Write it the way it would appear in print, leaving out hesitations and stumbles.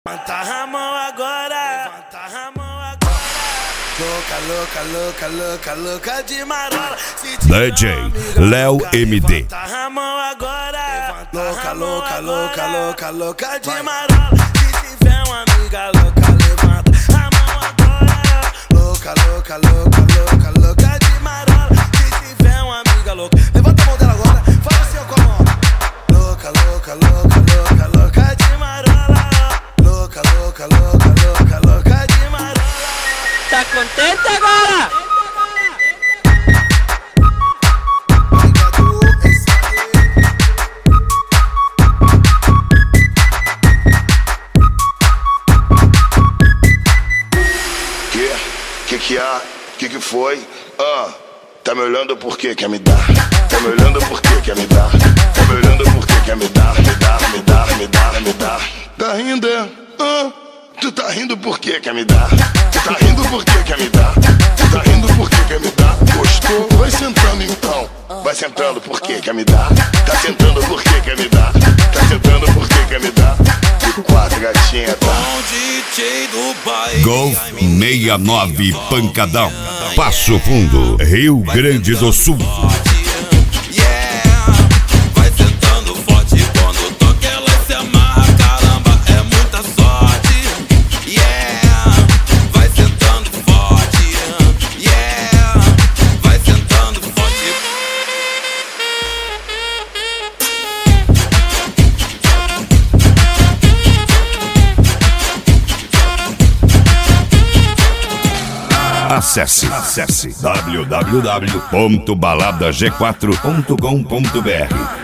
Levanta a mão agora, levanta a mão agora. Louca, louca, louca, louca, louca de marola. DJ Léo MD. Levanta a mão agora. Louca, louca, louca, louca, louca de marola. Se tiver uma amiga louca, levanta a mão agora. Louca, louca, louca, louca, louca de marola. Se tiver uma amiga louca, levanta a mão dela agora. Fala assim, ó, com a mão. Louca, louca, louca, louca, louca de marola. Louca, louca, louca, louca, louca de marola. Tá contente agora? Que foi? Tá me olhando por quê? Quer me dar? Tá me olhando por quê? Quer me dar? Tá me olhando por quê? Quer me dar? Me dar, me dar, me dar, me dar. Tá rindo, é? Tu tá rindo por quê? Quer me dar? Tu tá rindo por quê? Quer me dar? Tu tá rindo por quê? Quer me dar? Gostou? Vai sentando então. Vai sentando por quê? Quer me dar? Tá sentando por quê? Quer me dar? Tá sentando por quê? Quer me dar? De quatro gatinha, tá? Golf 69 Pancadão, Passo Fundo, Rio Grande do Sul. Vai sentando forte quando toca ela se amarra, caramba, é muita sorte. Vai sentando forte. Vai sentando forte. Acesse www.baladag4.com.br